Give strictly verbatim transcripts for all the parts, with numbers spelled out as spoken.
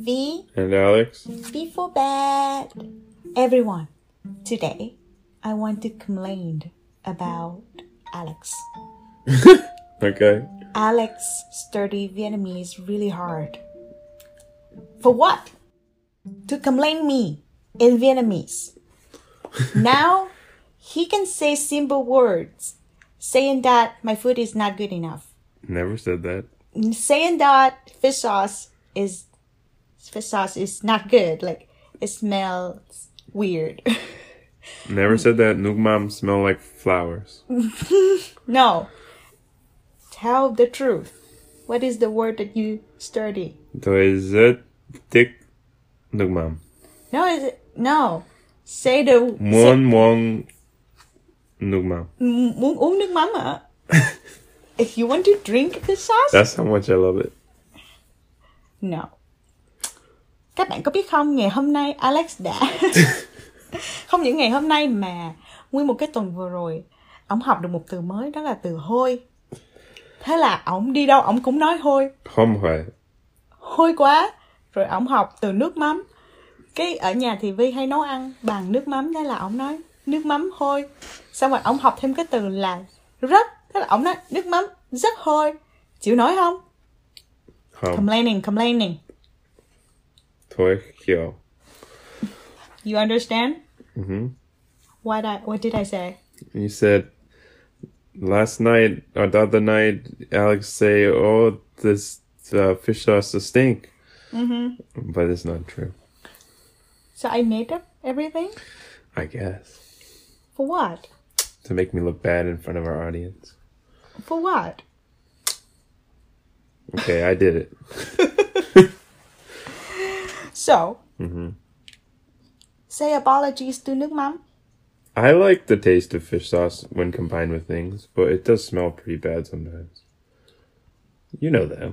V and Alex. Before bed. Everyone, today I want to complain about Alex. Okay. Alex studied Vietnamese really hard. For what? To complain me in Vietnamese. Now he can say simple words, saying that my food is not good enough. Never said that. Saying that fish sauce is fish sauce is not good, like it smells weird. Never said that nước mắm smell like flowers. No. Tell the truth. What is the word that you study? Tôi rất thích nước mắm. No, is it? No. Say the... Muốn muốn nước mắm. M- muốn uống nước mắm hả? If you want to drink the sauce? That's how much I love it. No. Các bạn có biết không, ngày hôm nay Alex đã... Không những ngày hôm nay mà nguyên một cái tuần vừa rồi, ổng học được một từ mới, đó là từ hôi. Thế là ổng đi đâu ổng cũng nói hôi. Không phải. Hôi quá. Rồi ổng học từ nước mắm. Cái ở nhà thì Vi hay nấu ăn bằng nước mắm, thế là ổng nói nước mắm hôi. Xong rồi ổng học thêm cái từ là rất. Thế là ổng nói nước mắm rất hôi. Chịu nói không? Không. Complaining, complaining. Tôi hiểu. You understand? Mm-hmm. What I what did I say? You said last night or the other night, Alex say, "Oh, this uh, fish sauce stink," Mm-hmm. but it's not true. So I made up everything? I guess For what? to make me look bad in front of our audience. For what? Okay, I did it. So, Mm-hmm. say apologies to nước mắm. I like the taste of fish sauce when combined with things, but it does smell pretty bad sometimes. You know that.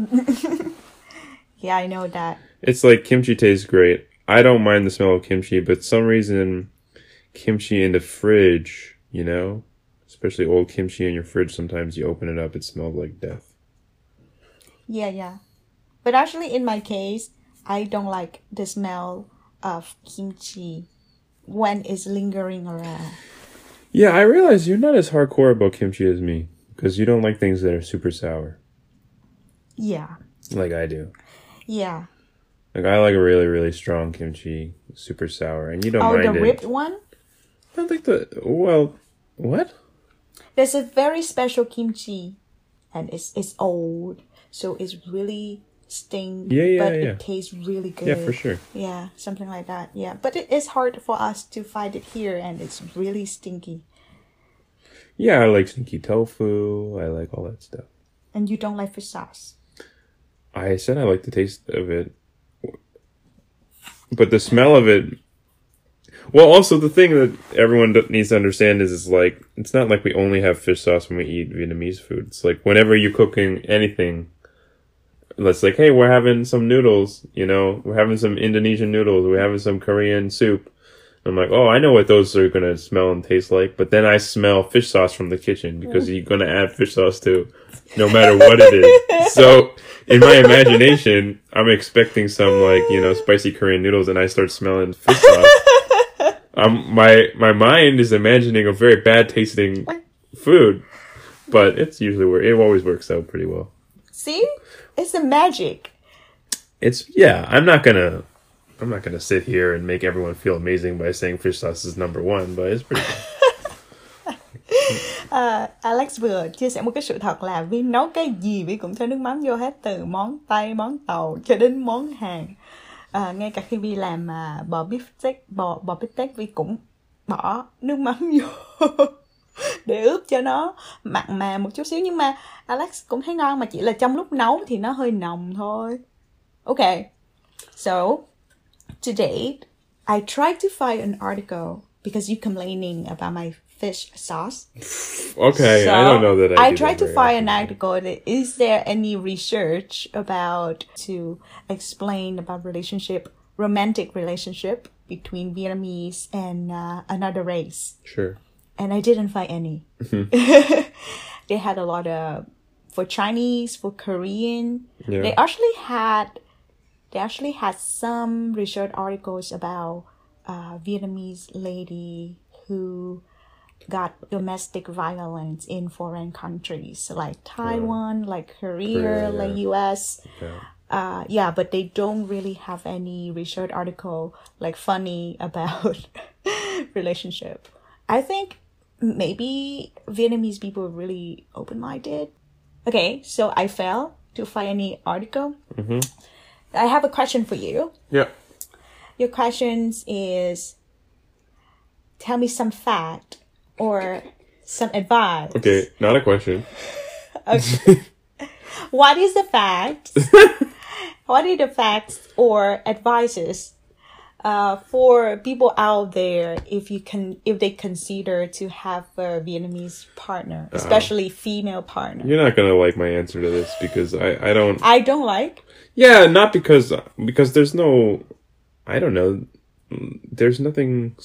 Yeah, I know that. It's like kimchi tastes great. I don't mind the smell of kimchi, but some reason kimchi in the fridge, you know, especially old kimchi in your fridge, sometimes you open it up, it smells like death. Yeah, yeah. But actually, in my case, I don't like the smell of kimchi when it's lingering around. Yeah, I realize you're not as hardcore about kimchi as me, because you don't like things that are super sour, Yeah, like I do. yeah. Like, I like a really, really strong kimchi, super sour, and you don't Oh, mind the it. ribbed one? I don't think the, well, what? There's a very special kimchi, and it's it's old, so it's really sting, Yeah, yeah, but yeah. it tastes really good. Yeah, for sure. Yeah, something like that. Yeah, but it is hard for us to find it here, and it's really stinky. Yeah, I like stinky tofu, I like all that stuff. And you don't like fish sauce. I said I like the taste of it. But the smell of it... Well, also, the thing that everyone needs to understand is, is like, it's not like we only have fish sauce when we eat Vietnamese food. It's like, whenever you're cooking anything, let's like, hey, we're having some noodles, you know, we're having some Indonesian noodles, we're having some Korean soup. I'm like, oh, I know what those are going to smell and taste like. But then I smell fish sauce from the kitchen because you're going to add fish sauce too, no matter what it is. So in my imagination, I'm expecting some like, you know, spicy Korean noodles and I start smelling fish sauce. Um, my, my mind is imagining a very bad tasting food, but it's usually where it always works out pretty well. See? It's the magic. It's, yeah, I'm not going to, I'm not going to sit here and make everyone feel amazing by saying fish sauce is number one, but it's pretty good. uh, Alex vừa chia sẻ một cái sự thật là Vi nấu cái gì Vi cũng thêm nước mắm vô hết, từ món Tây, món Tàu cho đến món Hàn. À, ngay cả khi Vi làm à, bò beef steak, bò, bò beef steak Vi cũng bỏ nước mắm vô để ướp cho nó mặn mà một chút xíu. Nhưng mà Alex cũng thấy ngon, mà chỉ là trong lúc nấu thì nó hơi nồng thôi. Okay, so today I tried to find an article because you complaining about my fish sauce. Okay, So, I don't know that I I do tried that to very find an often. article. That, is there any research about to explain about relationship, romantic relationship between Vietnamese and uh, another race? Sure. And I didn't find any. They had a lot of, for Chinese, for Korean. Yeah. They actually had they actually had some research articles about uh, Vietnamese lady who got domestic violence in foreign countries like Taiwan, uh, like Korea, Korea like yeah. U S. Yeah. Uh, yeah, but they don't really have any research article like funny about relationship. I think maybe Vietnamese people are really open-minded. Okay, so I failed to find any article. Mm-hmm. I have a question for you. Yeah. Your question is, tell me some fact or some advice. Okay, not a question. Okay. What is the fact? What are the facts or advices uh, for people out there if you can, if they consider to have a Vietnamese partner, especially uh, female partner? You're not gonna like my answer to this because I, I don't. I don't like. Yeah, not because because there's no, I don't know, there's nothing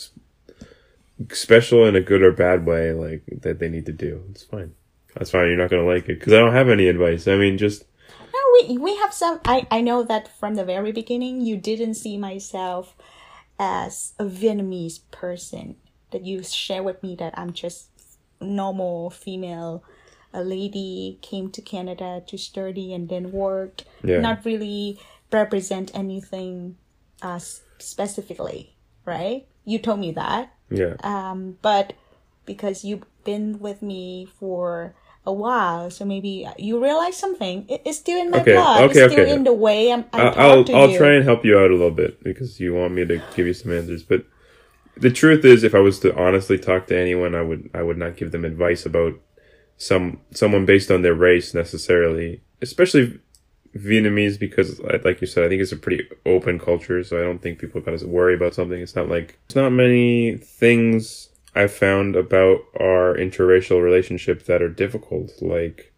special in a good or bad way like that they need to do. It's fine. That's fine. You're not gonna like it because I don't have any advice. I mean, just. No, we we have some. I I know that from the very beginning, you didn't see myself as a Vietnamese person. That you share with me that I'm just normal female, a lady came to Canada to study and then worked. Yeah. Not really represent anything, uh, specifically, right? You told me that. Yeah. Um, but because you've been with me for a while, so maybe you realize something. It, it's still in my okay, blood. Okay, it's still okay. in the way I'm, I'm I'll to I'll you. try and help you out a little bit because you want me to give you some answers. But the truth is, if I was to honestly talk to anyone, I would I would not give them advice about some someone based on their race necessarily, especially Vietnamese, because like you said, I think it's a pretty open culture, so I don't think people gotta worry about something. It's not like there's not many things I've found about our interracial relationship that are difficult, like,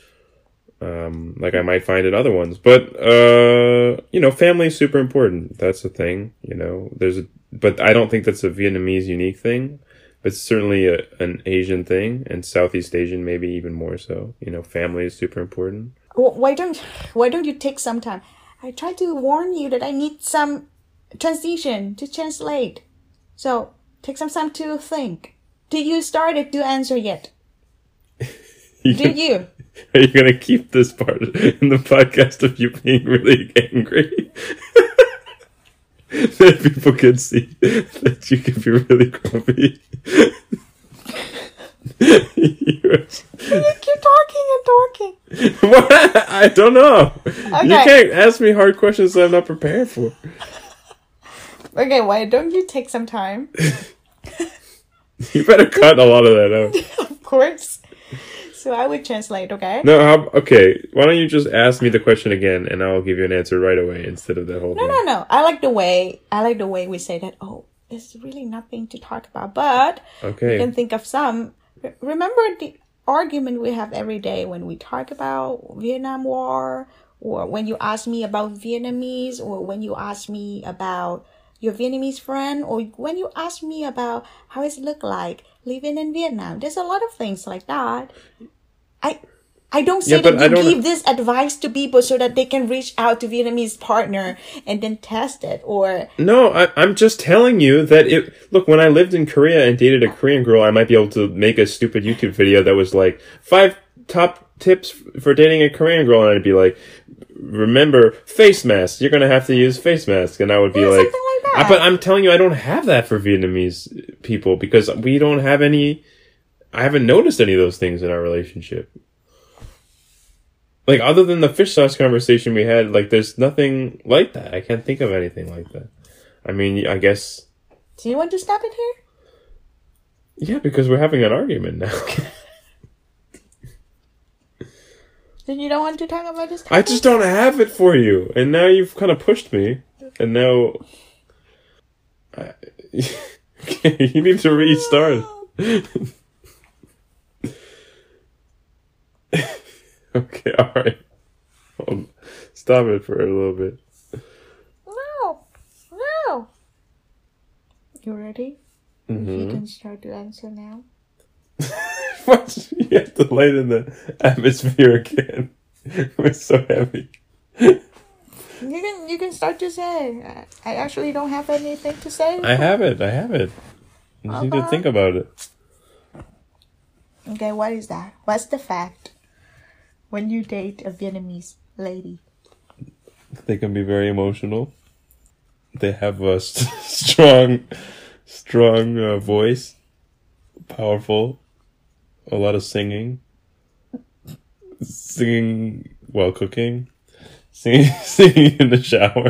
um, like I might find in other ones. But, uh, you know, family is super important. That's the thing, you know, there's a, but I don't think that's a Vietnamese unique thing, but it's certainly a, an Asian thing, and Southeast Asian maybe even more so. You know, family is super important. Why don't, why don't you take some time? I tried to warn you that I need some transition to translate. So, take some time to think. Did you started to answer yet? you Did gonna, you? Are you going to keep this part in the podcast of you being really angry? That people can see that you can be really grumpy. you keep talking and talking. What? I don't know. Okay. You can't ask me hard questions that I'm not prepared for. Okay, why don't you take some time? You better cut a lot of that out. Of course. So I would translate, okay? No, how, okay. Why don't you just ask me the question again, and I'll give you an answer right away instead of that whole no, thing. No, no, no. I like the way I like the way we say that. Oh, there's really nothing to talk about, but okay. You can think of some. Remember the argument we have every day when we talk about Vietnam War, or when you ask me about Vietnamese, or when you ask me about your Vietnamese friend, or when you ask me about how it look like living in Vietnam. There's a lot of things like that. I I don't say yeah, that you give this advice to people so that they can reach out to Vietnamese partner and then test it, or... No, I, I'm just telling you that it... Look, when I lived in Korea and dated a Korean girl, I might be able to make a stupid YouTube video that was like, five top tips for dating a Korean girl, and I'd be like, remember, face mask. You're going to have to use face mask. And I would be yeah, like... Something like that. I, but I'm telling you, I don't have that for Vietnamese people because we don't have any... I haven't noticed any of those things in our relationship. Like, other than the fish sauce conversation we had, like, there's nothing like that. I can't think of anything like that. I mean, I guess... Do you want to stop it here? Yeah, because we're having an argument now. Then you don't want to talk about this topic? I just don't have it for you. And now you've kind of pushed me. And now... I... You need to restart. Okay, alright. I'll stop it for a little bit. No! No! You ready? Mm-hmm. You can start to answer now. What? You have to lighten the atmosphere again. We're so heavy. You can you can start to say. I, I actually don't have anything to say. I have it. I have it. You just need to Okay. think about it. Okay, what is that? What's the fact when you date a Vietnamese lady? They can be very emotional. They have a st- strong, strong uh, voice, powerful, a lot of singing, singing while cooking, singing, singing in the shower,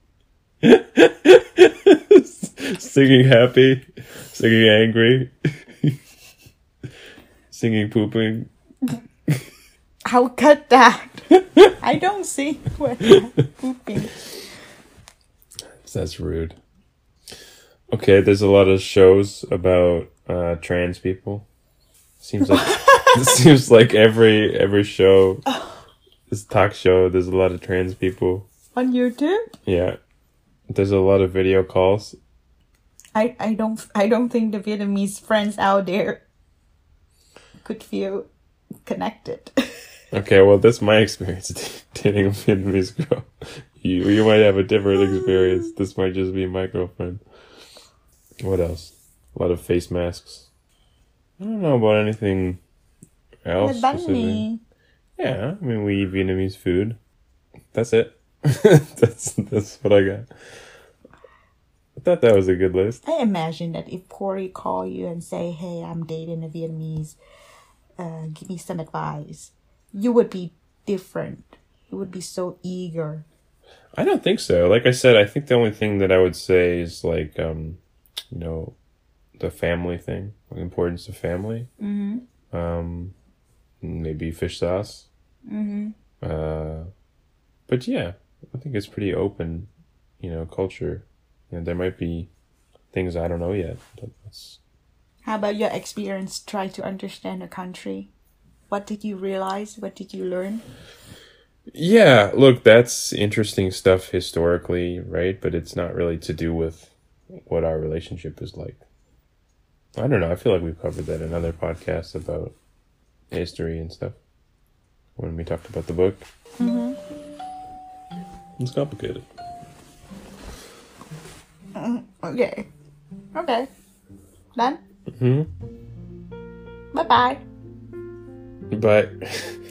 singing happy, singing angry, singing pooping. I'll cut that. I don't see when I'm pooping. That's rude. Okay, there's a lot of shows about uh, trans people. Seems like it seems like every every show, this talk show, there's a lot of trans people. On YouTube? Yeah, there's a lot of video calls. I, I don't I don't think the Vietnamese friends out there could feel connected. Okay, well, that's my experience dating a Vietnamese girl. You you might have a different experience. This might just be my girlfriend. What else? A lot of face masks. I don't know about anything else. The banh specific. mi. Yeah, I mean, we eat Vietnamese food. That's it. that's that's what I got. I thought that was a good list. I imagine that if Corey call you and say, "Hey, I'm dating a Vietnamese. Uh, give me some advice," you would be different. You would be so eager. I don't think so. Like I said, I think the only thing that I would say is like, um, you know, the family thing, the importance of family. Mm-hmm. Um, maybe fish sauce. Mm-hmm. Uh, but yeah, I think it's pretty open, you know, culture. And there might be things I don't know yet. But that's... How about your experience? Try to understand a country. What did you realize? What did you learn? Yeah, look, that's interesting stuff historically, right? But it's not really to do with what our relationship is like. I don't know. I feel like we've covered that in other podcasts about history and stuff. When we talked about the book. Mm-hmm. It's complicated. Okay. Okay. Done? Mm-hmm. Bye-bye. But...